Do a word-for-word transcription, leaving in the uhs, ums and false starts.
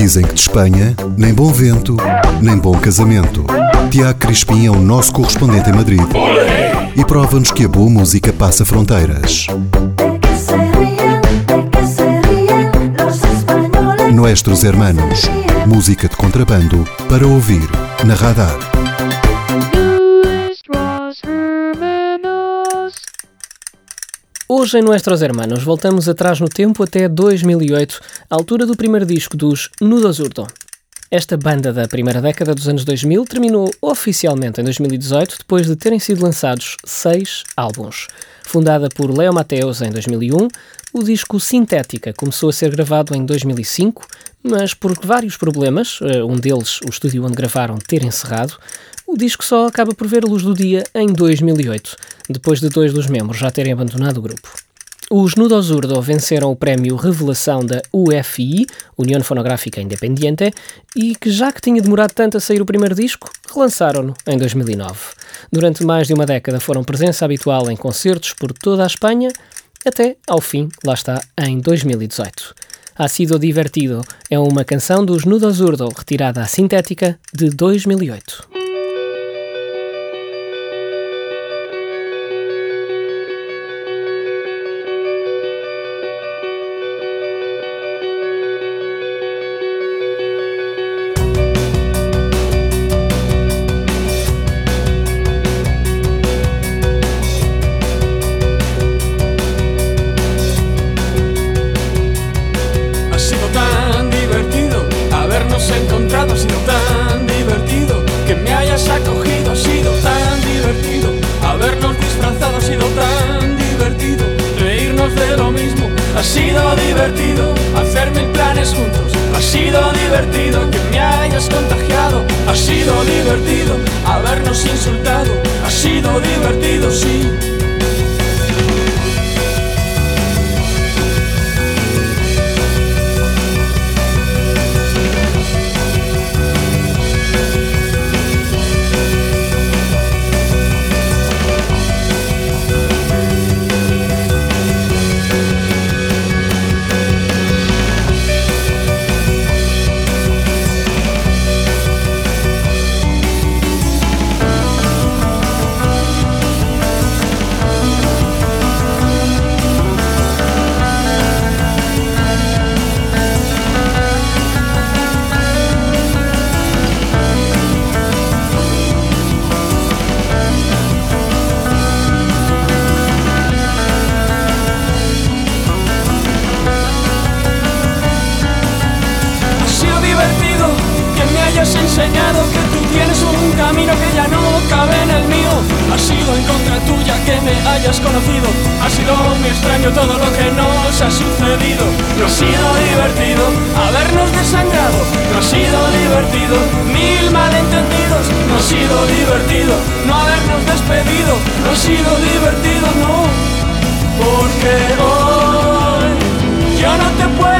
Dizem que de Espanha, nem bom vento, nem bom casamento. Tiago Crispim é o nosso correspondente em Madrid e prova-nos que a boa música passa fronteiras. Nuestros Hermanos, música de contrabando para ouvir na Radar. Hoje em Nuestros Hermanos voltamos atrás no tempo até dois mil e oito, a altura do primeiro disco dos Nudo Zurdo. Esta banda da primeira década dos anos dois mil terminou oficialmente em dois mil e dezoito, depois de terem sido lançados seis álbuns. Fundada por Leo Mateus em dois mil e um, o disco Sintética começou a ser gravado em dois mil e cinco, mas por vários problemas, um deles o estúdio onde gravaram ter encerrado, o disco só acaba por ver a luz do dia em dois mil e oito, depois de dois dos membros já terem abandonado o grupo. Os Nudo Zurdo venceram o prémio Revelação da U F I, União Fonográfica Independiente, e que já que tinha demorado tanto a sair o primeiro disco, relançaram-no em dois mil e nove. Durante mais de uma década foram presença habitual em concertos por toda a Espanha, até ao fim, lá está, em dois mil e dezoito. Ha sido divertido é uma canção dos Nudo Zurdo retirada à Sintética de dois mil e oito. Encontrado, ha sido tan divertido que me hayas acogido, ha sido tan divertido habernos disfrazado, ha sido tan divertido reírnos de lo mismo, ha sido divertido hacer mil planes juntos, ha sido divertido que me hayas contagiado, ha sido divertido habernos insultado, ha sido divertido, sí. Enseñado que tú tienes un camino que ya no cabe en el mío. Ha sido en contra tuya que me hayas conocido. Ha sido muy extraño todo lo que nos ha sucedido. No ha sido divertido habernos desangrado. No ha sido divertido mil malentendidos. No ha sido divertido no habernos despedido. No ha sido divertido, no. Porque hoy yo no te puedo